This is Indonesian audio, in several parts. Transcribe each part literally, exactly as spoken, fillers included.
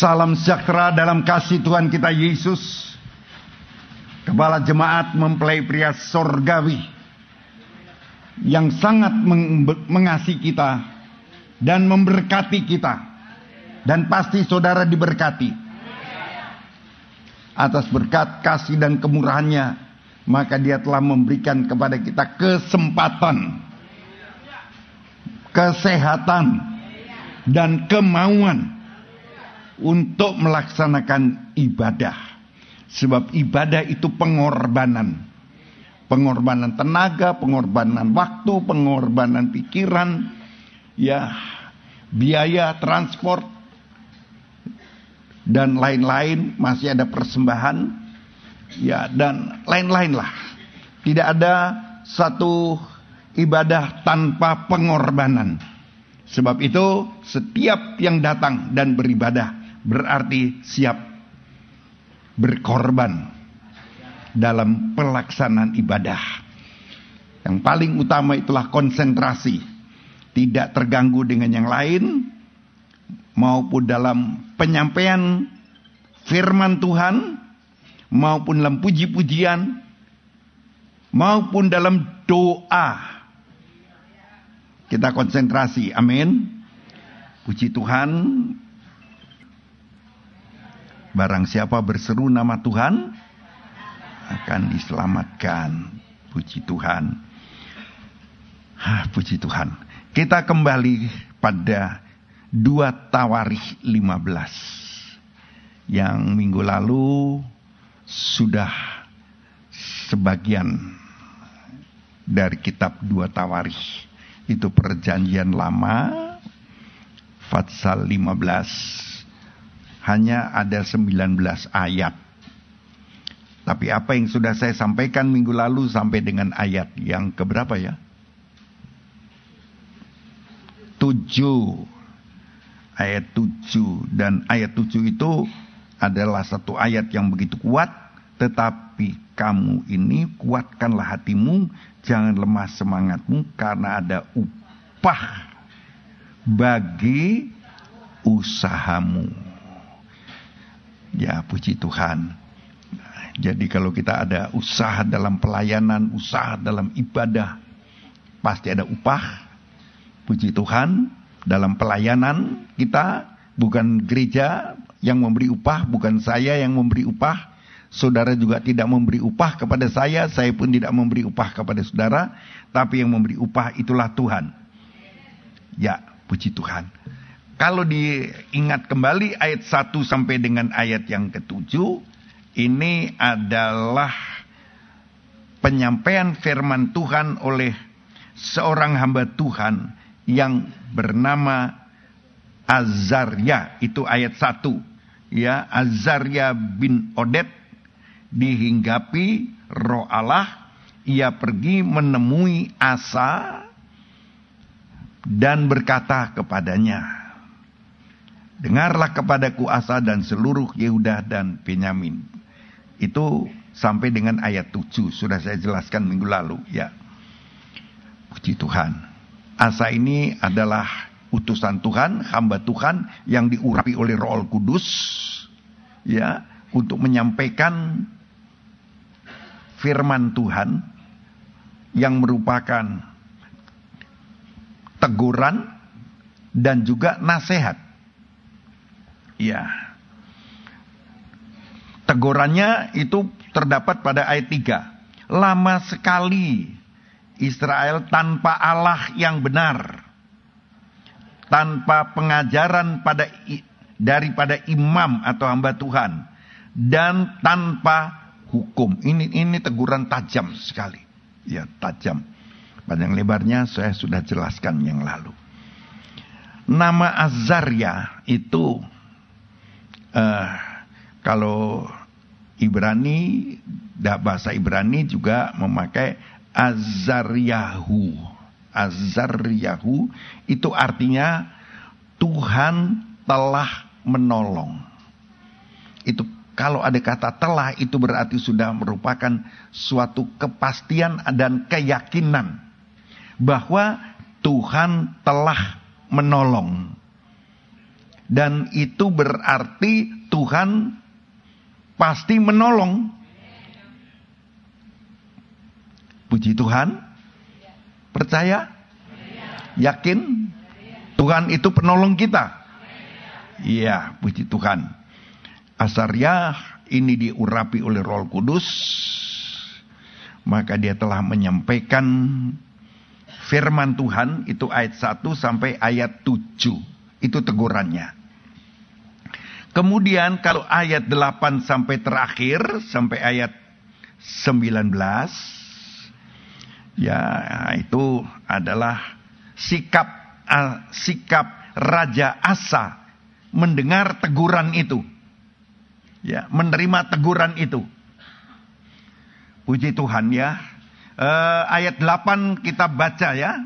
Salam sejahtera dalam kasih Tuhan kita Yesus. Kepala jemaat mempelai pria sorgawi yang sangat meng- mengasihi kita dan memberkati kita. Dan pasti saudara diberkati. Atas berkat kasih dan kemurahannya, maka dia telah memberikan kepada kita kesempatan, kesehatan, dan kemauan untuk melaksanakan ibadah. Sebab ibadah itu pengorbanan. Pengorbanan tenaga, pengorbanan waktu, pengorbanan pikiran, ya, biaya transport, dan lain-lain. Masih ada persembahan, ya, dan lain-lain lah. Tidak ada satu ibadah tanpa pengorbanan. Sebab itu setiap yang datang dan beribadah berarti siap berkorban dalam pelaksanaan ibadah. Yang paling utama itulah konsentrasi, tidak terganggu dengan yang lain, maupun dalam penyampaian firman Tuhan, maupun dalam puji-pujian, maupun dalam doa. Kita konsentrasi, amin. Puji Tuhan. Barang siapa berseru nama Tuhan akan diselamatkan. Puji Tuhan. Hah, puji Tuhan. Kita kembali pada dua Tawarikh lima belas. Yang minggu lalu sudah sebagian dari kitab dua Tawarikh. Itu perjanjian lama, Fatsal lima belas. Hanya ada sembilan belas ayat. Tapi apa yang sudah saya sampaikan minggu lalu sampai dengan ayat yang keberapa ya? tujuh. Ayat tujuh. Dan ayat tujuh itu adalah satu ayat yang begitu kuat. Tetapi kamu ini kuatkanlah hatimu, jangan lemah semangatmu, karena ada upah bagi usahamu. Ya, puji Tuhan. Jadi kalau kita ada usaha dalam pelayanan, usaha dalam ibadah, pasti ada upah. Puji Tuhan. Dalam pelayanan kita, bukan gereja yang memberi upah, bukan saya yang memberi upah. Saudara juga tidak memberi upah kepada saya, saya pun tidak memberi upah kepada saudara, tapi yang memberi upah itulah Tuhan. Ya, puji Tuhan. Kalau diingat kembali ayat satu sampai dengan ayat yang ketujuh, ini adalah penyampaian firman Tuhan oleh seorang hamba Tuhan yang bernama Azaria. Itu ayat satu. Ya, Azaria bin Oded dihinggapi Roh Allah, ia pergi menemui Asa dan berkata kepadanya, dengarlah kepadaku Asa dan seluruh Yehuda dan Benyamin. Itu sampai dengan ayat tujuh, sudah saya jelaskan minggu lalu, ya. Puji Tuhan. Asa ini adalah utusan Tuhan, hamba Tuhan yang diurapi oleh Roh Kudus, ya, untuk menyampaikan firman Tuhan yang merupakan teguran dan juga nasihat. Ya. Tegurannya itu terdapat pada ayat tiga. Lama sekali Israel tanpa Allah yang benar, tanpa pengajaran pada daripada imam atau hamba Tuhan, dan tanpa hukum. Ini ini teguran tajam sekali. Ya, tajam. Panjang lebarnya saya sudah jelaskan yang lalu. Nama Azaria itu uh, kalau Ibrani, bahasa Ibrani juga memakai Azariyahu. Azariyahu itu artinya Tuhan telah menolong. Itu kalau ada kata telah, itu berarti sudah merupakan suatu kepastian dan keyakinan bahwa Tuhan telah menolong. Dan itu berarti Tuhan pasti menolong. Puji Tuhan. Percaya? Yakin? Tuhan itu penolong kita. Iya, puji Tuhan. Azaria ini diurapi oleh Roh Kudus. Maka dia telah menyampaikan firman Tuhan, itu ayat satu sampai ayat tujuh. Itu tegurannya. Kemudian kalau ayat delapan sampai terakhir, sampai ayat sembilan belas, ya itu adalah sikap uh, sikap Raja Asa mendengar teguran itu. Ya, menerima teguran itu. Puji Tuhan ya. Uh, ayat delapan kita baca ya.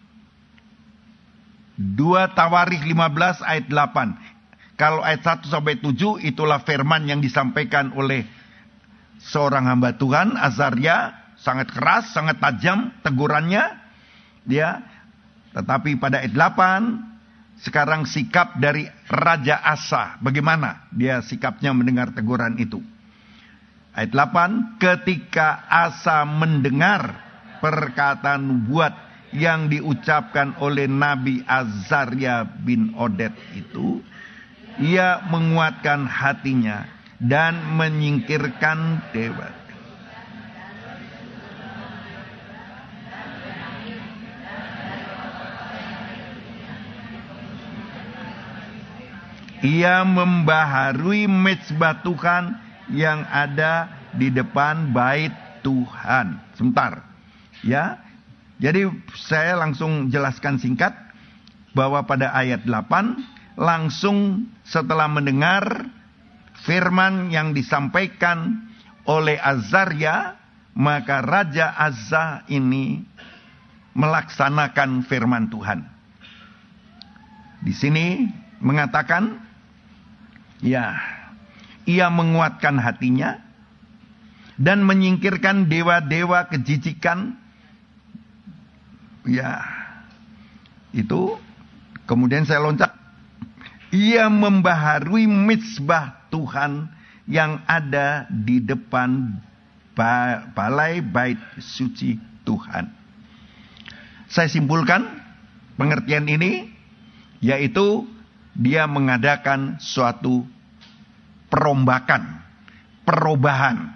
dua Tawarikh lima belas ayat delapan. Kalau ayat satu sampai tujuh itulah firman yang disampaikan oleh seorang hamba Tuhan, Azaria, sangat keras, sangat tajam tegurannya. Ya. Tetapi pada ayat delapan sekarang sikap dari Raja Asa, bagaimana dia sikapnya mendengar teguran itu? Ayat delapan, ketika Asa mendengar perkataan nubuat yang diucapkan oleh Nabi Azaria bin Oded itu, ia menguatkan hatinya dan menyingkirkan dewa. Ia membaharui mezbah Tuhan yang ada di depan bait Tuhan. Sebentar. Ya. Jadi saya langsung jelaskan singkat bahwa pada ayat delapan langsung setelah mendengar firman yang disampaikan oleh Azaria, maka Raja Asa ini melaksanakan firman Tuhan. Di sini mengatakan, ya, ia menguatkan hatinya dan menyingkirkan dewa-dewa kejijikan. Ya, itu kemudian saya loncat. Ia membaharui mezbah Tuhan yang ada di depan balai bait suci Tuhan. Saya simpulkan pengertian ini, yaitu dia mengadakan suatu perombakan, perubahan.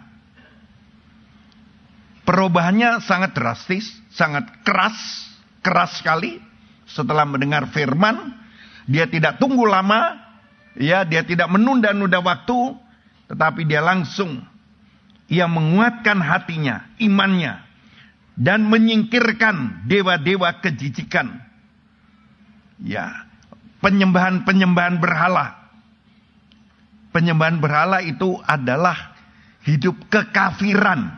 Perubahannya sangat drastis, sangat keras, keras sekali. Setelah mendengar firman, dia tidak tunggu lama, ya, dia tidak menunda-nunda waktu, tetapi dia langsung, ia menguatkan hatinya, imannya, dan menyingkirkan dewa-dewa kejijikan. Ya, penyembahan-penyembahan berhala. Penyembahan berhala itu adalah hidup kekafiran.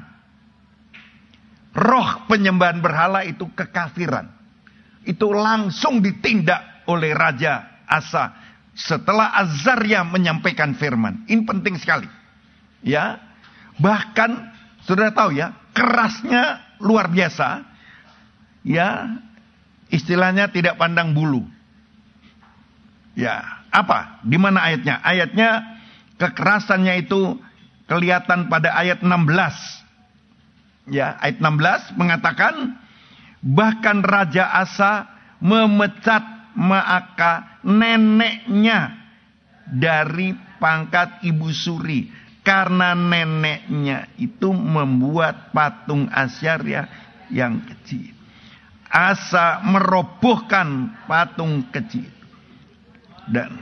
Roh penyembahan berhala itu kekafiran. Itu langsung ditindak oleh Raja Asa setelah Azaria menyampaikan firman. Ini penting sekali. Ya. Bahkan sudah tahu ya, kerasnya luar biasa. Ya. Istilahnya tidak pandang bulu. Ya, apa? Di mana ayatnya? Ayatnya kekerasannya itu kelihatan pada ayat enam belas. Ya, ayat enam belas mengatakan, bahkan Raja Asa memecat Maaka neneknya dari pangkat ibu suri, karena neneknya itu membuat patung Asyaria yang kecil. Asa merobohkan patung kecil. Dan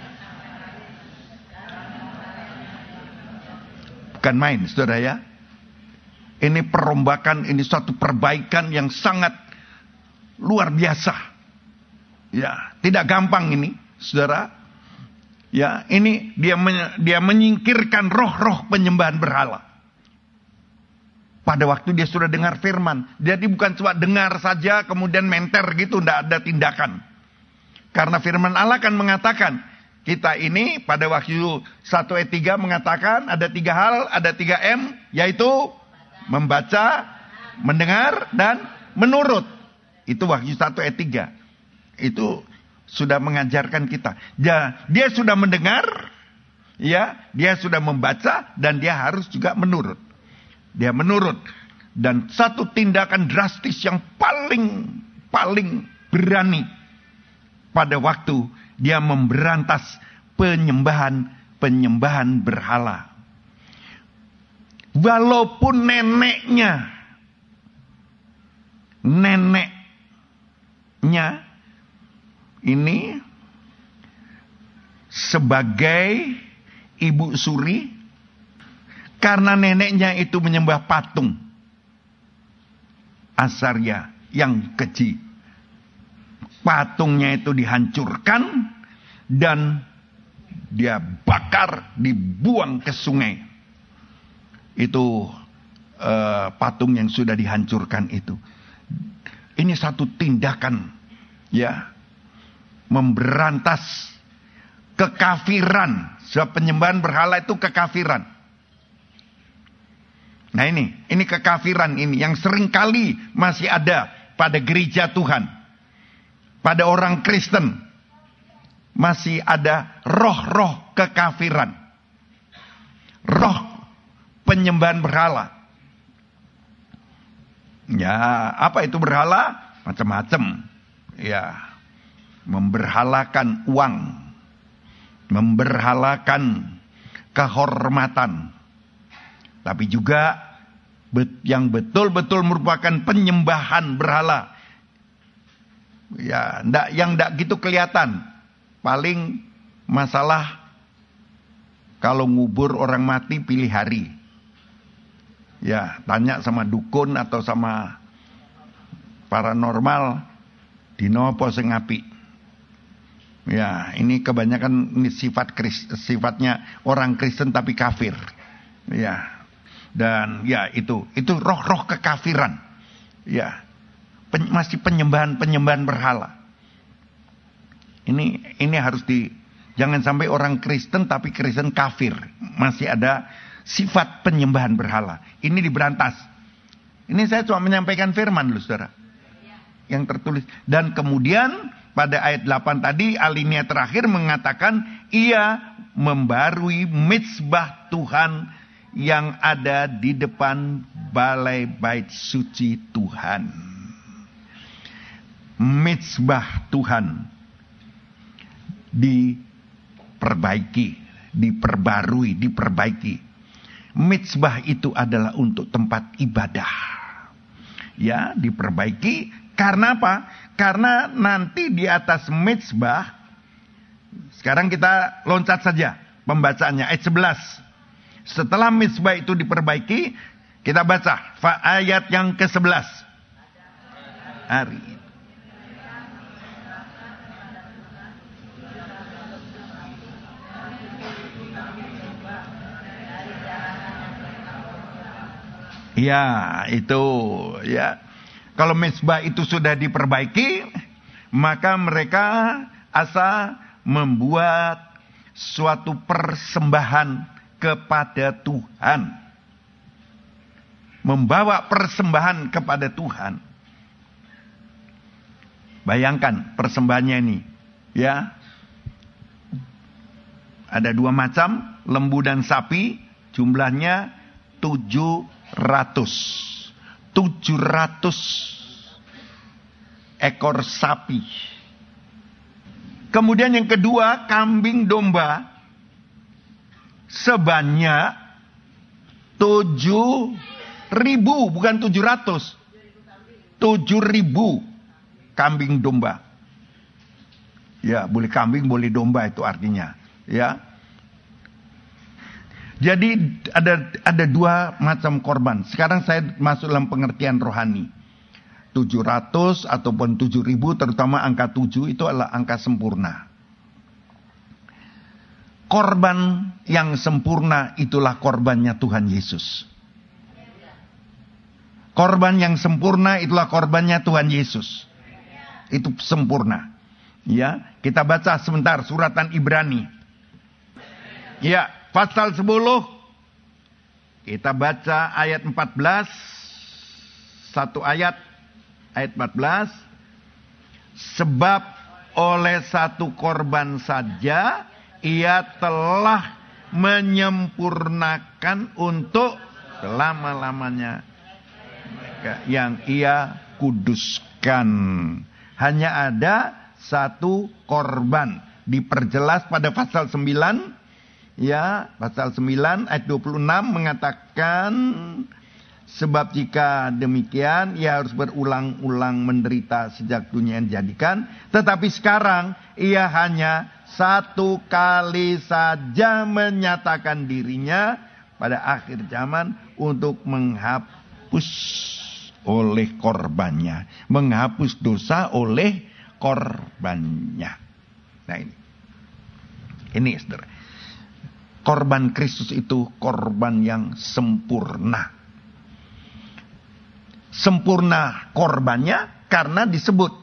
bukan main, saudara ya. Ini perombakan, ini suatu perbaikan yang sangat luar biasa. Ya, tidak gampang ini, saudara. Ya, ini dia men, dia menyingkirkan roh-roh penyembahan berhala. Pada waktu dia sudah dengar firman. Jadi bukan cuma dengar saja kemudian menter gitu, tidak ada tindakan. Karena firman Allah kan mengatakan, kita ini pada waktu satu ayat tiga mengatakan ada tiga hal, ada tiga M, yaitu membaca, mendengar, dan menurut. Itu Wahyu satu ayat tiga. Itu sudah mengajarkan kita. Dia, dia sudah mendengar, ya, dia sudah membaca, dan dia harus juga menurut. Dia menurut. Dan satu tindakan drastis yang paling paling berani pada waktu dia memberantas penyembahan penyembahan berhala. Walaupun neneknya, neneknya ini sebagai ibu suri, karena neneknya itu menyembah patung Asarya yang keji. Patungnya itu dihancurkan dan dia bakar, dibuang ke sungai. Itu uh, patung yang sudah dihancurkan itu. Ini satu tindakan, ya, memberantas kekafiran. Sebab penyembahan berhala itu kekafiran. Nah ini, ini kekafiran ini yang seringkali masih ada pada gereja Tuhan. Pada orang Kristen masih ada roh-roh kekafiran. Roh penyembahan berhala. Ya, apa itu berhala? Macam-macam. Ya, memberhalakan uang, memberhalakan kehormatan, tapi juga yang betul-betul merupakan penyembahan berhala. Ya, ndak, yang ndak gitu kelihatan. Paling masalah kalau ngubur orang mati pilih hari. Ya, tanya sama dukun atau sama paranormal, dino apa sing apik. Ya, ini kebanyakan ini sifat sifatnya orang Kristen tapi kafir. Ya. Dan ya itu, itu roh-roh kekafiran. Ya. Pen, masih penyembahan-penyembahan berhala. Ini ini harus di, jangan sampai orang Kristen tapi Kristen kafir. Masih ada sifat penyembahan berhala. Ini diberantas. Ini saya cuma menyampaikan firman loh, saudara. Yang tertulis. Dan kemudian pada ayat delapan tadi alinea terakhir mengatakan ia membarui mezbah Tuhan yang ada di depan balai bait suci Tuhan. Mezbah Tuhan diperbaiki, diperbarui, diperbaiki. Mezbah itu adalah untuk tempat ibadah. Ya, diperbaiki karena apa? Karena nanti di atas mezbah, sekarang kita loncat saja pembacaannya ayat sebelas. Setelah mezbah itu diperbaiki, kita baca ayat yang ke sebelas. Hari ya, itu ya. Kalau mezbah itu sudah diperbaiki, maka mereka asa membuat suatu persembahan kepada Tuhan. Membawa persembahan kepada Tuhan. Bayangkan persembahannya ini, ya. Ada dua macam, lembu dan sapi, jumlahnya tujuh ratus. tujuh ratus ekor sapi. Kemudian yang kedua, kambing domba sebanyak tujuh ribu, bukan tujuh ratus. Tujuh ribu kambing domba. Ya, boleh kambing, boleh domba itu artinya. Ya. Jadi ada ada dua macam korban. Sekarang saya masuk dalam pengertian rohani. tujuh ratus ataupun tujuh ribu, terutama angka tujuh itu adalah angka sempurna. Korban yang sempurna itulah korbannya Tuhan Yesus. Korban yang sempurna itulah korbannya Tuhan Yesus. Itu sempurna. Ya, kita baca sebentar suratan Ibrani. Ya, pasal sepuluh. Kita baca ayat empat belas. Satu ayat. Ayat empat belas. Sebab oleh satu korban saja ia telah menyempurnakan untuk selama-lamanya yang ia kuduskan. Hanya ada satu korban. Diperjelas pada pasal sembilan, ya, pasal sembilan ayat dua puluh enam mengatakan, sebab jika demikian ia harus berulang-ulang menderita sejak dunia dijadikan, tetapi sekarang ia hanya satu kali saja menyatakan dirinya pada akhir zaman untuk menghapus oleh korbannya, menghapus dosa oleh korbannya. Nah ini, ini saudara, korban Kristus itu korban yang sempurna. Sempurna korbannya karena disebut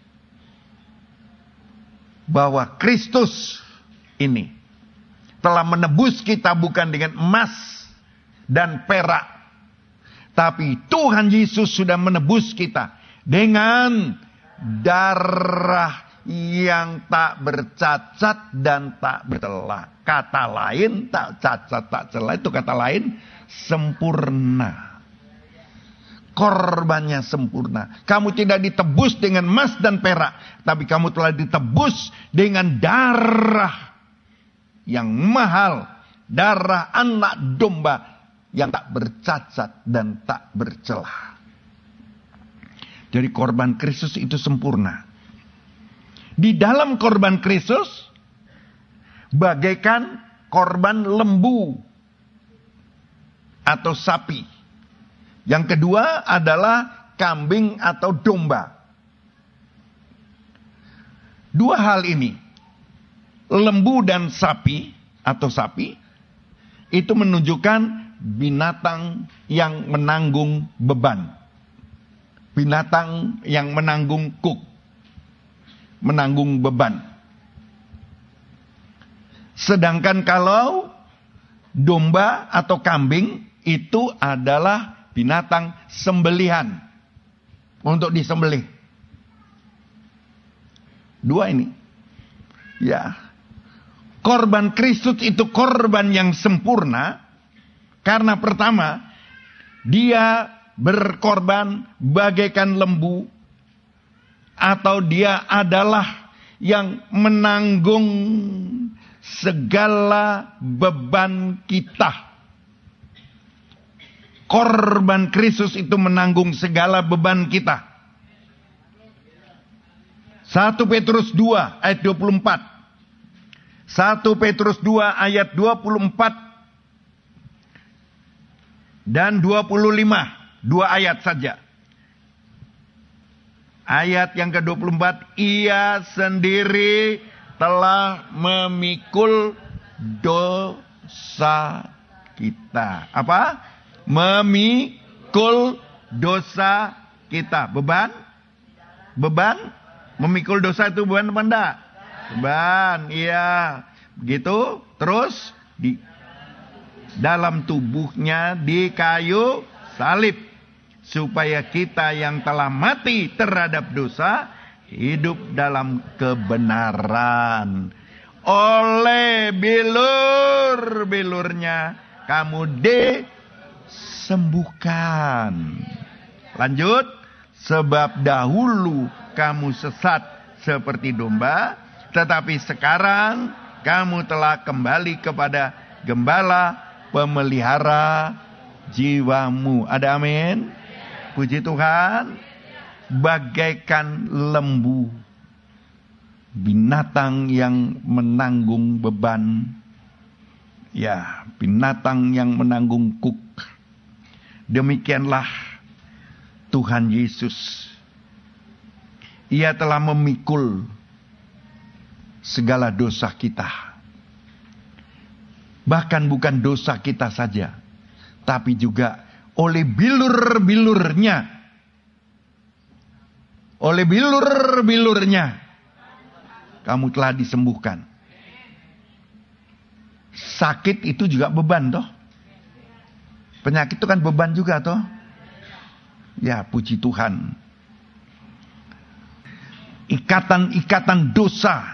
bahwa Kristus ini telah menebus kita bukan dengan emas dan perak, tapi Tuhan Yesus sudah menebus kita dengan darah yang tak bercacat dan tak bercela. Kata lain, tak cacat tak celah itu kata lain sempurna. Korbannya sempurna. Kamu tidak ditebus dengan emas dan perak, tapi kamu telah ditebus dengan darah yang mahal, darah anak domba yang tak bercacat dan tak bercelah. Jadi korban Kristus itu sempurna. Di dalam korban Kristus bagaikan korban lembu atau sapi. Yang kedua adalah kambing atau domba. Dua hal ini, lembu dan sapi atau sapi, itu menunjukkan binatang yang menanggung beban. Binatang yang menanggung kuk. Menanggung beban. Sedangkan kalau domba atau kambing itu adalah binatang sembelihan untuk disembelih. Dua ini. Ya. Korban Kristus itu korban yang sempurna karena pertama dia berkorban bagaikan lembu, atau dia adalah yang menanggung segala beban kita. Korban Kristus itu menanggung segala beban kita. satu Petrus dua ayat dua puluh empat. satu Petrus dua ayat dua puluh empat dan dua puluh lima. Dua ayat saja. Ayat yang ke dua puluh empat, ia sendiri telah memikul dosa kita. Apa? Memikul dosa kita. Beban? Beban? Memikul dosa itu beban apa enggak? Beban, iya. Begitu, terus di dalam tubuhnya di kayu salib. Supaya kita yang telah mati terhadap dosa hidup dalam kebenaran. Oleh bilur-bilurnya kamu disembuhkan. Lanjut. Sebab dahulu kamu sesat seperti domba, tetapi sekarang kamu telah kembali kepada gembala pemelihara jiwamu. Ada amin? Puji Tuhan. Bagaikan lembu, binatang yang menanggung beban. Ya, binatang yang menanggung kuk. Demikianlah Tuhan Yesus. Ia telah memikul segala dosa kita. Bahkan bukan dosa kita saja, tapi juga oleh bilur-bilurnya. Oleh bilur-bilurnya kamu telah disembuhkan. Sakit itu juga beban toh. Penyakit itu kan beban juga toh. Ya, puji Tuhan. ikatan-ikatan dosa.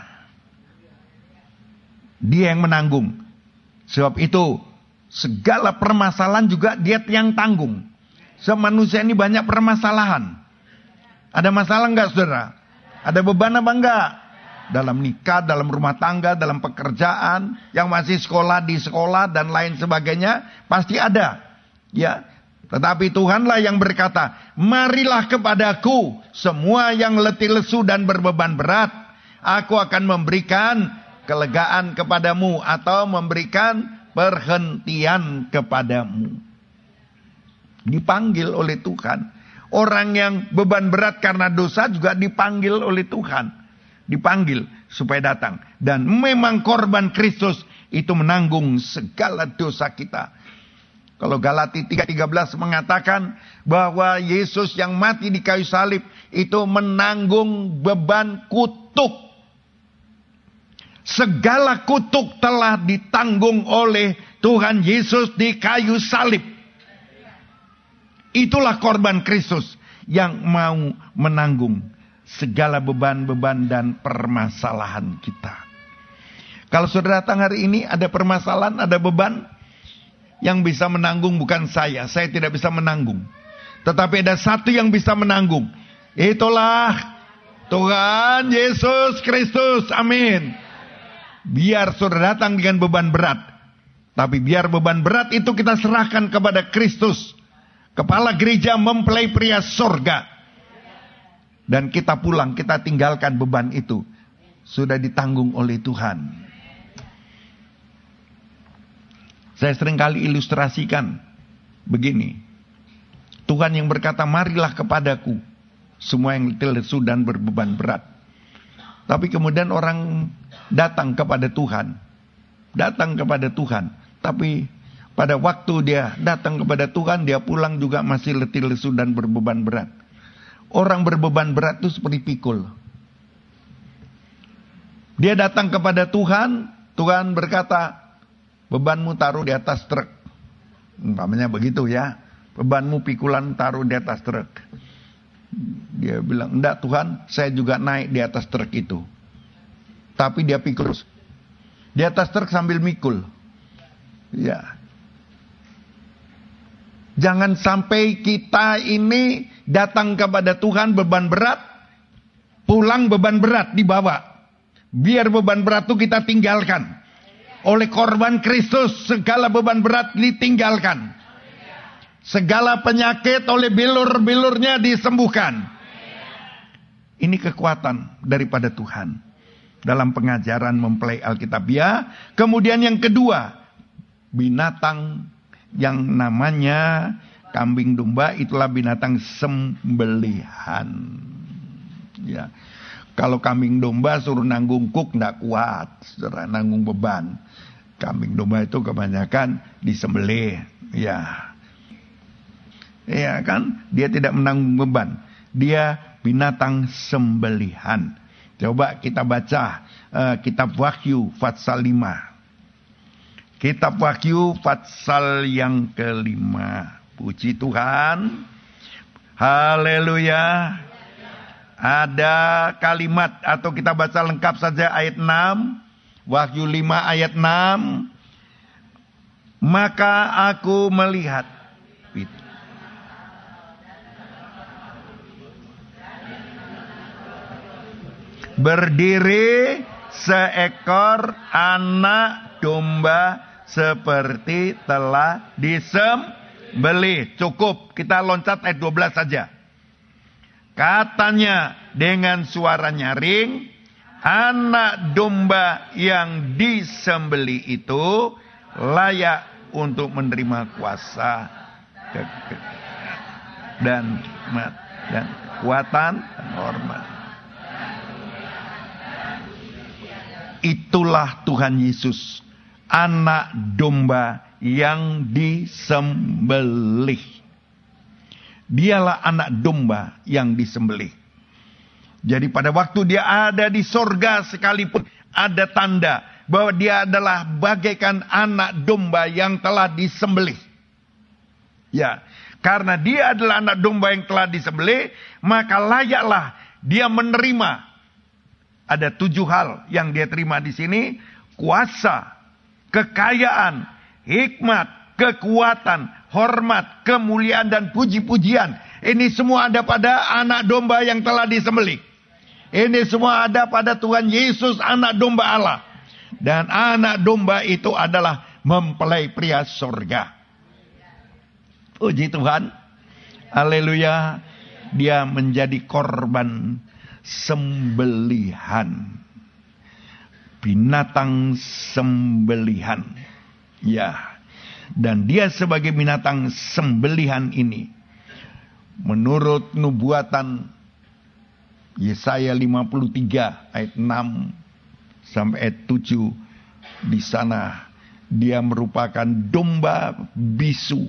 Dia yang menanggung. Sebab itu segala permasalahan juga dia yang tanggung. Sebab manusia ini banyak permasalahan. Ada masalah enggak saudara? Ada beban apa enggak? Dalam nikah, dalam rumah tangga, dalam pekerjaan, yang masih sekolah di sekolah dan lain sebagainya, pasti ada. Ya, tetapi Tuhanlah yang berkata, marilah kepadaku semua yang letih lesu dan berbeban berat, aku akan memberikan kelegaan kepadamu atau memberikan perhentian kepadamu. Dipanggil oleh Tuhan. Orang yang beban berat karena dosa juga dipanggil oleh Tuhan. Dipanggil supaya datang. Dan memang korban Kristus itu menanggung segala dosa kita. Kalau Galati tiga tiga belas mengatakan bahwa Yesus yang mati di kayu salib itu menanggung beban kutuk. Segala kutuk telah ditanggung oleh Tuhan Yesus di kayu salib. Itulah korban Kristus yang mau menanggung segala beban-beban dan permasalahan kita. Kalau saudara datang hari ini ada permasalahan, ada beban, yang bisa menanggung bukan saya. Saya tidak bisa menanggung. Tetapi ada satu yang bisa menanggung. Itulah Tuhan Yesus Kristus. Amin. Biar saudara datang dengan beban berat. Tapi biar beban berat itu kita serahkan kepada Kristus. Kepala gereja mempelai pria sorga. Dan kita pulang, kita tinggalkan beban itu. Sudah ditanggung oleh Tuhan. Saya seringkali ilustrasikan begini. Tuhan yang berkata, marilah kepadaku semua yang letih lesu dan berbeban berat. Tapi kemudian orang datang kepada Tuhan. Datang kepada Tuhan. Tapi pada waktu dia datang kepada Tuhan, dia pulang juga masih letih lesu dan berbeban berat. Orang berbeban berat itu seperti pikul. Dia datang kepada Tuhan, Tuhan berkata, bebanmu taruh di atas truk. Umpamanya begitu ya. Bebanmu pikulan taruh di atas truk. Dia bilang, enggak Tuhan, saya juga naik di atas truk itu. Tapi dia pikul. Di atas truk sambil mikul. Ya. Jangan sampai kita ini datang kepada Tuhan beban berat, pulang beban berat dibawa. Biar beban berat itu kita tinggalkan. Oleh korban Kristus segala beban berat ditinggalkan. Segala penyakit oleh bilur-bilurnya disembuhkan. Ini kekuatan daripada Tuhan dalam pengajaran mempelai Alkitabiah. Kemudian yang kedua, binatang yang namanya kambing domba itulah binatang sembelihan. Ya. Kalau kambing domba suruh nanggung kuk enggak kuat, suruh nanggung beban. Kambing domba itu kebanyakan disembelih, ya. Ya kan? Dia tidak menanggung beban. Dia binatang sembelihan. Coba kita baca uh, kitab Wahyu pasal lima. Kitab Wahyu pasal yang kelima. Puji Tuhan. Haleluya. Ada kalimat atau kita baca lengkap saja ayat enam. Wahyu lima ayat enam. Maka aku melihat. Berdiri seekor anak domba seperti telah disembelih. Cukup, kita loncat ayat dua belas saja. Katanya dengan suara nyaring, anak domba yang disembelih itu layak untuk menerima kuasa dan dan kekuatan dan hormat. Itulah Tuhan Yesus, anak domba yang disembelih. Dialah anak domba yang disembelih. Jadi pada waktu dia ada di sorga sekalipun ada tanda bahwa dia adalah bagaikan anak domba yang telah disembelih. Ya, karena dia adalah anak domba yang telah disembelih, maka layaklah dia menerima ada tujuh hal yang dia terima di sini. Kuasa, kekayaan, hikmat, kekuatan, hormat, kemuliaan, dan puji-pujian. Ini semua ada pada anak domba yang telah disembelih. Ini semua ada pada Tuhan Yesus, anak domba Allah. Dan anak domba itu adalah mempelai pria sorga. Puji Tuhan. Haleluya. Dia menjadi korban sembelihan. Binatang sembelihan. Ya. Dan dia sebagai binatang sembelihan ini, menurut nubuatan Yesaya lima puluh tiga ayat enam sampai ayat tujuh, di sana dia merupakan domba bisu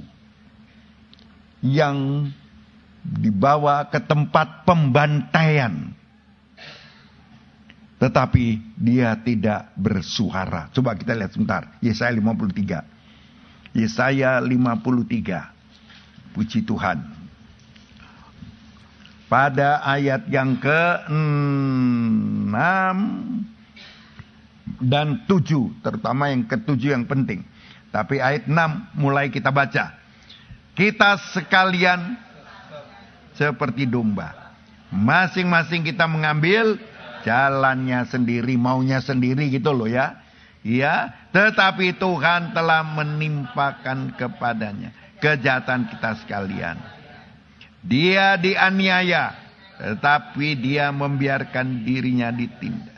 yang dibawa ke tempat pembantaian. Tetapi dia tidak bersuara. Coba kita lihat sebentar. Yesaya lima puluh tiga. Yesaya lima puluh tiga. Puji Tuhan. Pada ayat yang ke enam dan tujuh. Terutama yang ketujuh yang penting. Tapi ayat enam mulai kita baca. Kita sekalian seperti domba. Masing-masing kita mengambil jalannya sendiri, maunya sendiri gitu loh ya. Ya, tetapi Tuhan telah menimpakan kepadanya kejahatan kita sekalian. Dia dianiaya, tetapi dia membiarkan dirinya ditindas.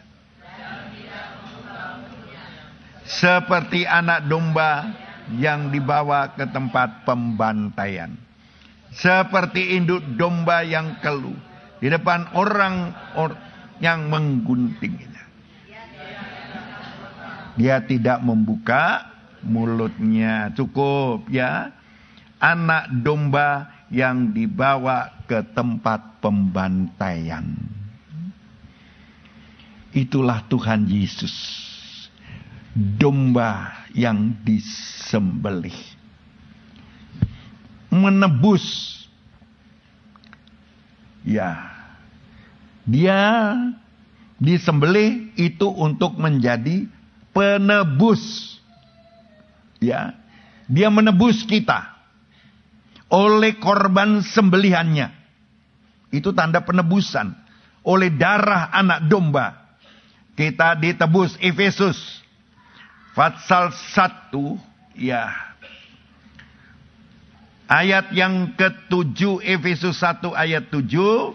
Seperti anak domba yang dibawa ke tempat pembantaian. Seperti induk domba yang keluh di depan orang or, yang mengguntingnya. Dia tidak membuka mulutnya. Cukup ya. Anak domba yang dibawa ke tempat pembantaian. Itulah Tuhan Yesus. Domba yang disembelih. Menebus. Ya. Dia disembelih itu untuk menjadi penebus. Ya. Dia menebus kita oleh korban sembelihannya. Itu tanda penebusan. Oleh darah anak domba kita ditebus. Efesus pasal satu ya. Ayat yang ketujuh, Efesus satu ayat tujuh.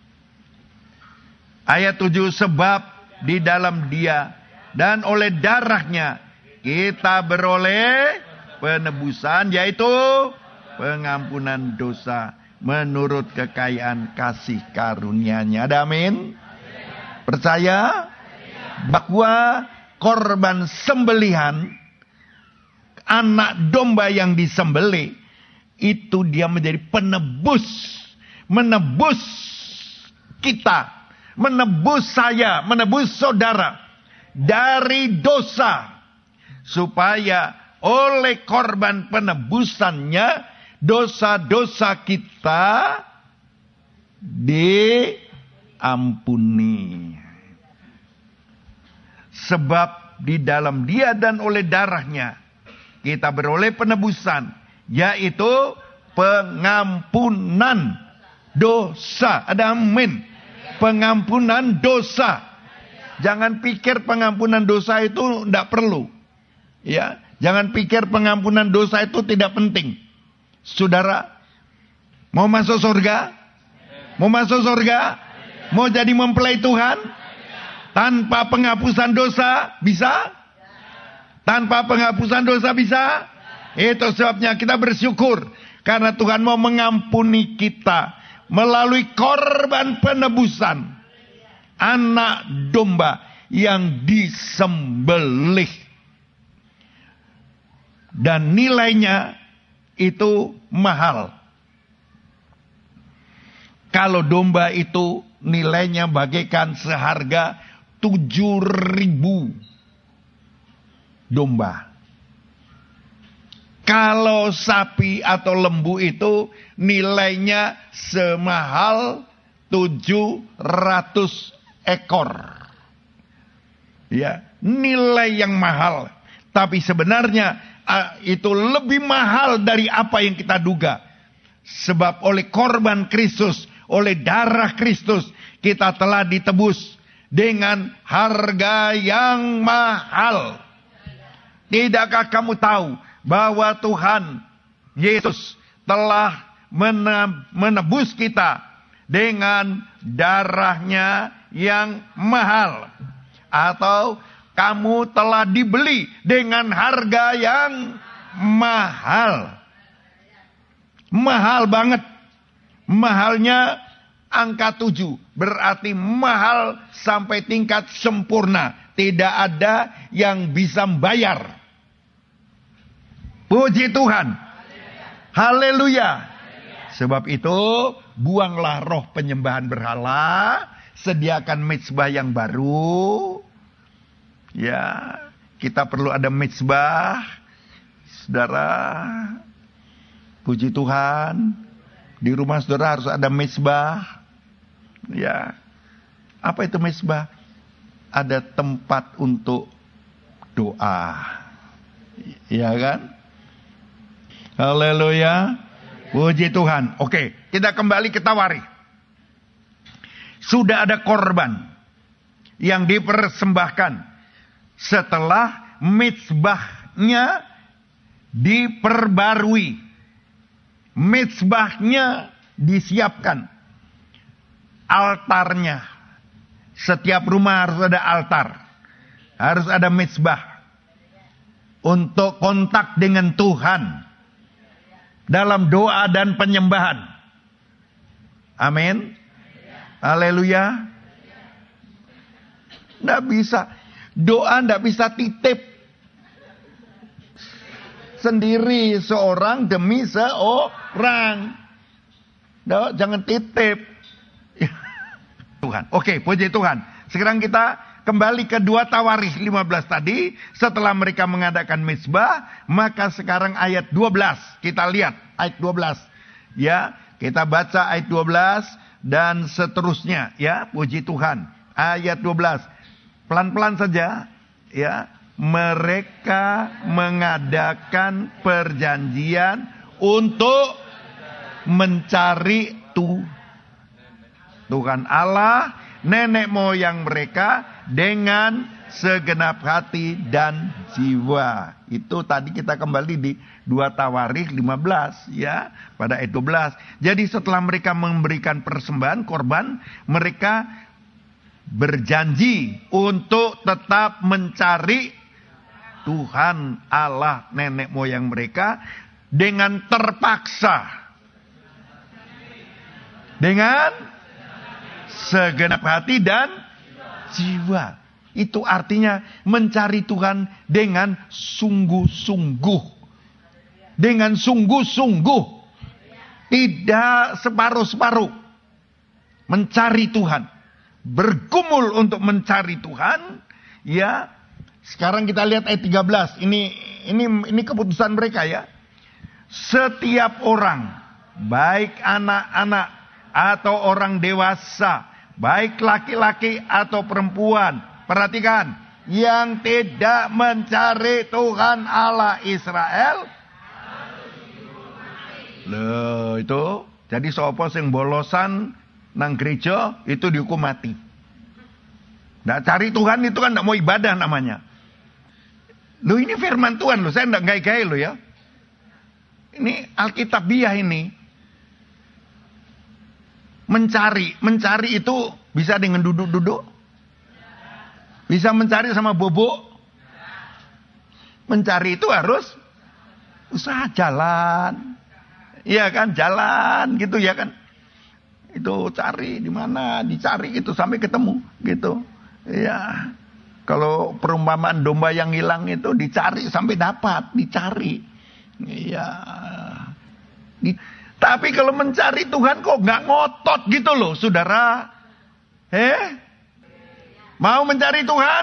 Ayat tujuh, sebab di dalam dia dan oleh darahnya kita beroleh penebusan, yaitu pengampunan dosa menurut kekayaan kasih karunia-Nya. Ada amin? Percaya bahwa korban sembelihan anak domba yang disembelih itu dia menjadi penebus, menebus kita, menebus saya, menebus saudara dari dosa, supaya oleh korban penebusannya dosa-dosa kita diampuni. Sebab di dalam dia dan oleh darahnya kita beroleh penebusan, yaitu pengampunan dosa. Ada amin. Pengampunan dosa. Jangan pikir pengampunan dosa itu tidak perlu. Ya, jangan pikir pengampunan dosa itu tidak penting. Saudara, mau masuk surga? Mau masuk surga? Mau jadi mempelai Tuhan? Tanpa penghapusan dosa bisa? Tanpa penghapusan dosa bisa? Itu sebabnya kita bersyukur karena Tuhan mau mengampuni kita melalui korban penebusan anak domba yang disembelih. Dan nilainya itu mahal. Kalau domba itu nilainya bagaikan seharga tujuh ribu domba. Kalau sapi atau lembu itu nilainya semahal tujuh ratus ekor. Ya, nilai yang mahal. Tapi sebenarnya uh, itu lebih mahal dari apa yang kita duga. Sebab oleh korban Kristus, oleh darah Kristus, kita telah ditebus dengan harga yang mahal. Tidakkah kamu tahu bahwa Tuhan Yesus telah menebus kita dengan darahnya yang mahal? Atau kamu telah dibeli dengan harga yang mahal? Mahal banget. Mahalnya angka tujuh. Berarti mahal sampai tingkat sempurna. Tidak ada yang bisa membayar. Puji Tuhan. Haleluya. Sebab itu, buanglah roh penyembahan berhala. Sediakan mezbah yang baru. Ya, kita perlu ada mezbah. Saudara, puji Tuhan. Di rumah saudara harus ada mezbah. Ya. Apa itu mezbah? Ada tempat untuk doa. Ya kan? Haleluya. Puji Tuhan. Oke, kita kembali ke Tawarikh. Sudah ada korban yang dipersembahkan setelah mezbahnya diperbarui. Mezbahnya disiapkan. Altarnya. Setiap rumah harus ada altar. Harus ada mezbah. Untuk kontak dengan Tuhan. Dalam doa dan penyembahan. Amin. Haleluya. Tidak bisa. Doa tidak bisa titip. Sendiri seorang demi seorang. No, jangan titip. Tuhan. Oke, puji Tuhan. Sekarang kita kembali ke dua Tawarikh lima belas tadi. Setelah mereka mengadakan mezbah, maka sekarang ayat dua belas. Kita lihat ayat dua belas. Ya, kita baca ayat dua belas dan seterusnya. Ya, puji Tuhan. Ayat dua belas. Pelan-pelan saja. Ya, mereka mengadakan perjanjian untuk mencari Tuhan. Tuhan Allah, nenek moyang mereka dengan segenap hati dan jiwa. Itu tadi kita kembali di dua Tawarikh lima belas ya, pada ayat dua belas. Jadi setelah mereka memberikan persembahan korban, mereka berjanji untuk tetap mencari Tuhan Allah nenek moyang mereka dengan terpaksa. Dengan segenap hati dan jiwa. Itu artinya mencari Tuhan dengan sungguh-sungguh. Dengan sungguh-sungguh. Tidak separuh-separuh. Mencari Tuhan. Bergumul untuk mencari Tuhan. Ya. Sekarang kita lihat ayat tiga belas. Ini ini ini keputusan mereka ya. Setiap orang, baik anak-anak atau orang dewasa, baik laki-laki atau perempuan, perhatikan, yang tidak mencari Tuhan Allah Israel, loh itu, jadi sapa sing bolosan nang gereja itu dihukum mati. Nggak cari Tuhan itu kan nggak mau ibadah namanya. Loh ini firman Tuhan loh, saya nggak gaya-gaya loh ya. Ini Alkitabiah ini. Mencari, mencari itu bisa dengan duduk-duduk. Bisa mencari sama bobok. Mencari itu harus usaha jalan. Iya kan, jalan gitu ya kan. Itu cari di mana, dicari gitu sampai ketemu gitu. Iya. Kalau perumpamaan domba yang hilang itu dicari sampai dapat, dicari. Iya. Di Tapi kalau mencari Tuhan kok nggak ngotot gitu loh, saudara. Eh? Mau mencari Tuhan?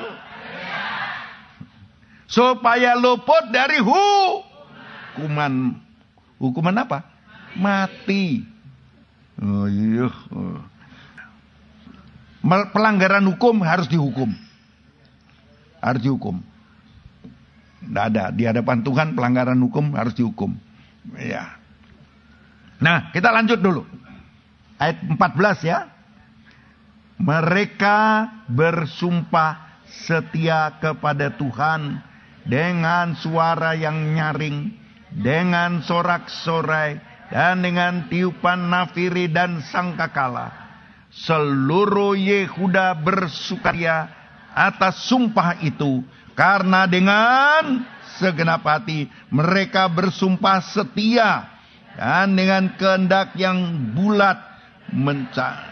Supaya luput dari hukuman. Hukuman apa? Mati. Oh iya. Pelanggaran hukum harus dihukum. harus dihukum. Tidak ada. Di hadapan Tuhan pelanggaran hukum harus dihukum. Ya. Nah, kita lanjut dulu. Ayat empat belas ya. Mereka bersumpah setia kepada Tuhan dengan suara yang nyaring, dengan sorak-sorai, dan dengan tiupan nafiri dan sangkakala. Seluruh Yehuda bersukaria atas sumpah itu, karena dengan segenap hati mereka bersumpah setia, dan dengan kehendak yang bulat mencari.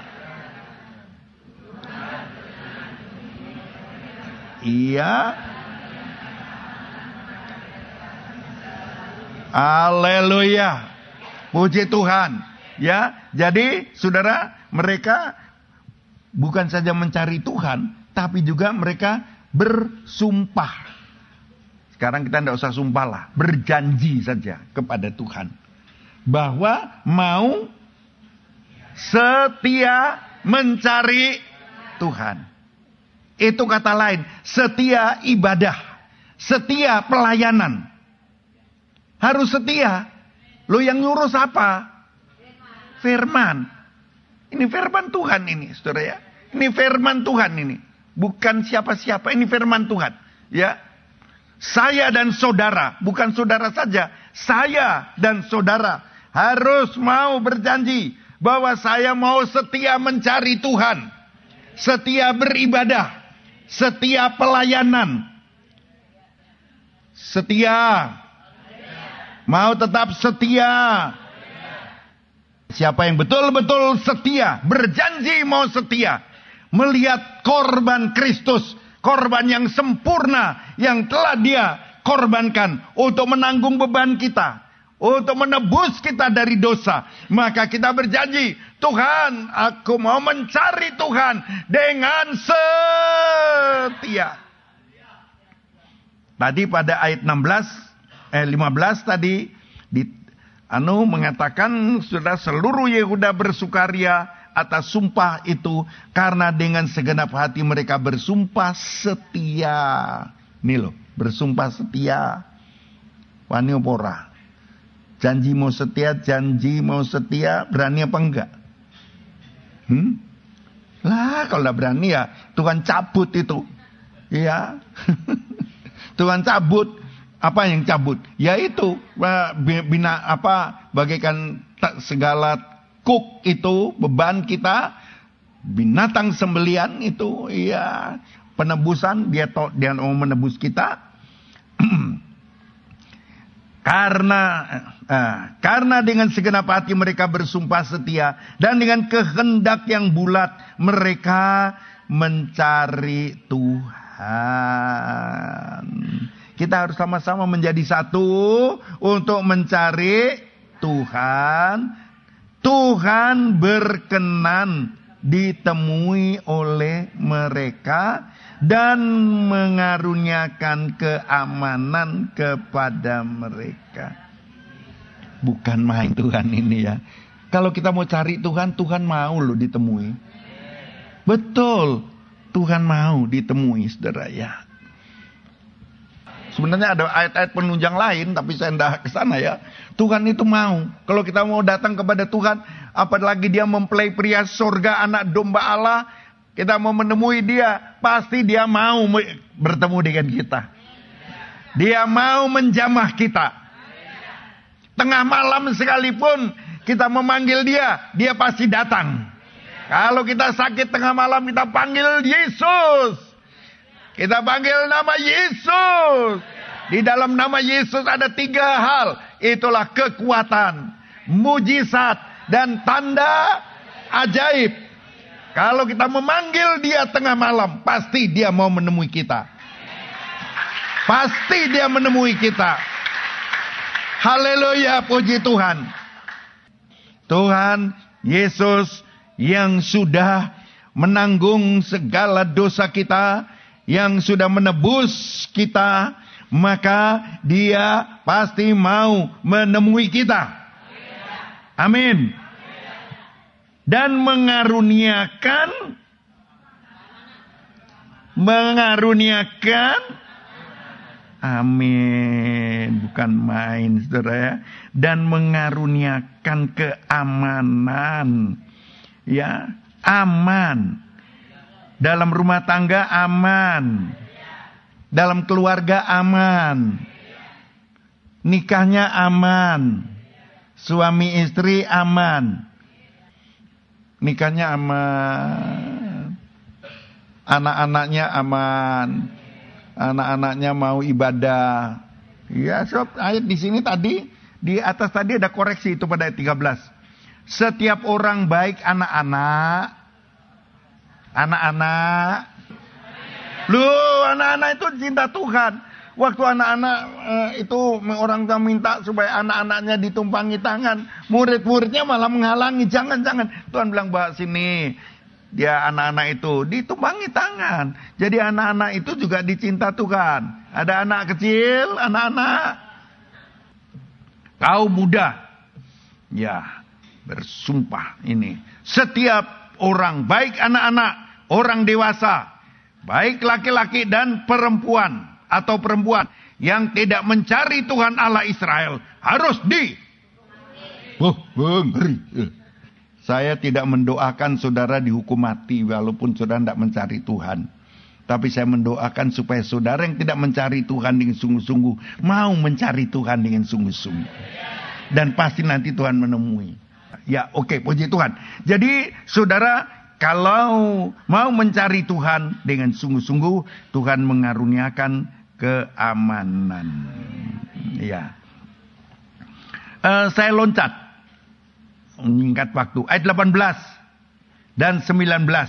Iya. Haleluya. Puji Tuhan. Ya, jadi saudara, mereka bukan saja mencari Tuhan, tapi juga mereka bersumpah. Sekarang kita tidak usah sumpah lah, berjanji saja kepada Tuhan bahwa mau setia mencari Tuhan. Itu kata lain, setia ibadah, setia pelayanan. Harus setia. Lo yang ngurus apa? Firman. Ini firman Tuhan ini, saudara ya. Ini firman Tuhan ini. Bukan siapa-siapa, ini firman Tuhan. Ya. Saya dan saudara, bukan saudara saja. Saya dan saudara harus mau berjanji bahwa saya mau setia mencari Tuhan. Setia beribadah. Setia pelayanan. Setia. Mau tetap setia. Siapa yang betul-betul setia, berjanji mau setia, melihat korban Kristus, korban yang sempurna yang telah Dia korbankan untuk menanggung beban kita, untuk menebus kita dari dosa, maka kita berjanji, Tuhan, aku mau mencari Tuhan dengan setia. Tadi pada ayat enam belas, eh lima belas tadi di anu mengatakan sudah seluruh Yehuda bersukaria atas sumpah itu, karena dengan segenap hati mereka bersumpah setia. Nih loh, bersumpah setia. Wani opora. Janji mau setia, janji mau setia, berani apa enggak? Hmm? Lah, kalau enggak berani ya Tuhan cabut itu. Iya. Tuhan cabut. Apa yang cabut? Yaitu bina apa bagaikan segala kuk itu, beban kita, binatang sembelian itu, iya, penebusan, dia to, dia mau menebus kita. Karena eh, karena dengan segenap hati mereka bersumpah setia, dan dengan kehendak yang bulat mereka mencari Tuhan. Kita harus sama-sama menjadi satu untuk mencari Tuhan. Tuhan berkenan ditemui oleh mereka dan mengaruniakan keamanan kepada mereka. Bukan main Tuhan ini ya. Kalau kita mau cari Tuhan, Tuhan mau loh ditemui. Betul, Tuhan mau ditemui, saudara ya. Sebenarnya ada ayat-ayat penunjang lain, tapi saya tidak ke sana ya. Tuhan itu mau. Kalau kita mau datang kepada Tuhan, apalagi Dia mempelai pria surga, anak domba Allah, kita mau menemui Dia, pasti Dia mau bertemu dengan kita. Dia mau menjamah kita. Tengah malam sekalipun kita memanggil Dia, Dia pasti datang. Kalau kita sakit tengah malam, kita panggil Yesus. Kita panggil nama Yesus. Di dalam nama Yesus ada tiga hal. Itulah kekuatan, mujizat, dan tanda ajaib. Kalau kita memanggil Dia tengah malam, pasti Dia mau menemui kita. Pasti Dia menemui kita. Haleluya, puji Tuhan. Tuhan Yesus yang sudah menanggung segala dosa kita, yang sudah menebus kita, maka Dia pasti mau menemui kita. Amin. Dan mengaruniakan mengaruniakan, amin, bukan main saudara ya, dan mengaruniakan keamanan, ya, aman, dalam rumah tangga aman, dalam keluarga aman, nikahnya aman, suami istri aman, nikahnya aman, anak-anaknya aman, anak-anaknya mau ibadah. Ya, sob, ayat di sini tadi, di atas tadi ada koreksi itu pada ayat tiga belas. Setiap orang baik anak-anak, anak-anak, loh, anak-anak itu cinta Tuhan. Waktu anak-anak eh, itu orang tua minta supaya anak-anaknya ditumpangi tangan, murid-muridnya malah menghalangi. Jangan-jangan. Tuhan bilang, bawa sini. Dia anak-anak itu ditumpangi tangan. Jadi anak-anak itu juga dicinta Tuhan. Ada anak kecil, anak-anak, kaum muda. Ya, bersumpah ini. Setiap orang, baik anak-anak, orang dewasa, baik laki-laki dan perempuan atau perempuan yang tidak mencari Tuhan Allah Israel harus di. Oh, oh, ngeri. Saya tidak mendoakan saudara dihukum mati walaupun saudara tidak mencari Tuhan. Tapi saya mendoakan supaya saudara yang tidak mencari Tuhan dengan sungguh-sungguh mau mencari Tuhan dengan sungguh-sungguh. Dan pasti nanti Tuhan menemui. Ya, oke, okay, puji Tuhan. Jadi saudara, kalau mau mencari Tuhan dengan sungguh-sungguh, Tuhan mengaruniakan keamanan. Ya. Uh, saya loncat. Meningkat waktu. Ayat delapan belas dan sembilan belas.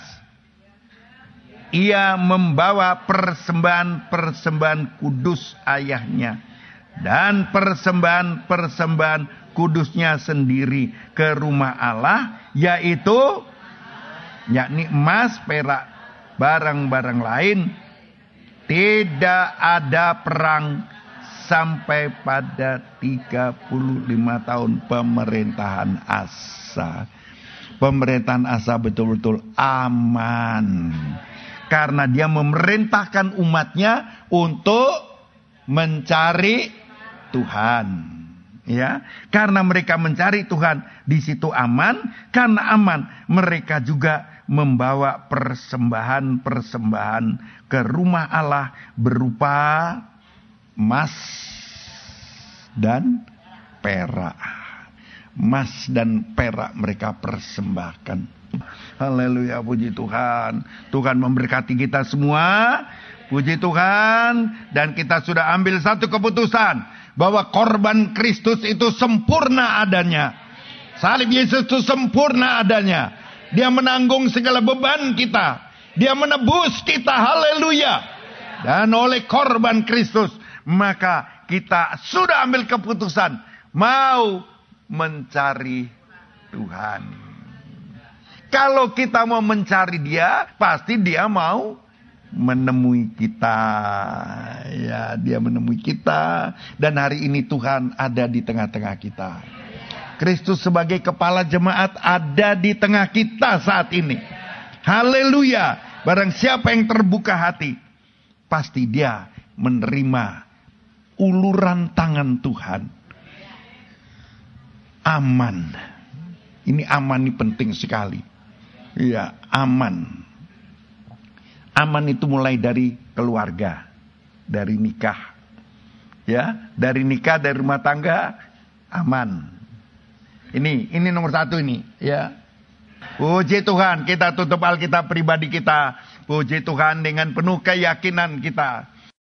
Ia membawa persembahan-persembahan kudus ayahnya dan persembahan-persembahan kudusnya sendiri ke rumah Allah, yaitu yakni emas, perak, barang-barang lain. Tidak ada perang sampai pada tiga puluh lima tahun pemerintahan Asa. Pemerintahan Asa betul-betul aman. Karena dia memerintahkan umatnya untuk mencari Tuhan. Ya, karena mereka mencari Tuhan, di situ aman. Karena aman, mereka juga membawa persembahan-persembahan ke rumah Allah berupa emas dan perak. Emas dan perak mereka persembahkan. Haleluya, puji Tuhan. Tuhan memberkati kita semua. Puji Tuhan. Dan kita sudah ambil satu keputusan bahwa korban Kristus itu sempurna adanya. Salib Yesus itu sempurna adanya. Dia menanggung segala beban kita. Dia menebus kita. Haleluya. Dan oleh korban Kristus, maka kita sudah ambil keputusan mau mencari Tuhan. Kalau kita mau mencari Dia, pasti Dia mau menemui kita. Ya, Dia menemui kita. Dan hari ini Tuhan ada di tengah-tengah kita. Kristus sebagai kepala jemaat ada di tengah kita saat ini. Haleluya. Barang siapa yang terbuka hati, pasti dia menerima uluran tangan Tuhan. Aman. Ini aman, ini penting sekali. Iya, aman. Aman itu mulai dari keluarga, dari nikah. Ya, dari nikah, dari rumah tangga, aman. Ini, ini nomor satu ini, ya. Puji Tuhan, kita tutup Alkitab pribadi kita. Puji Tuhan dengan penuh keyakinan kita.